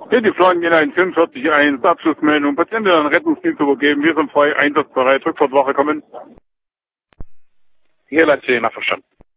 Hier die Flaggen gehen 144-1, Abschlussmeldung, Patienten an Rettungsdienst übergeben, wir sind frei, einsatzbereit, Rückfahrtwache kommen. Hier Leipzig, nachverstanden.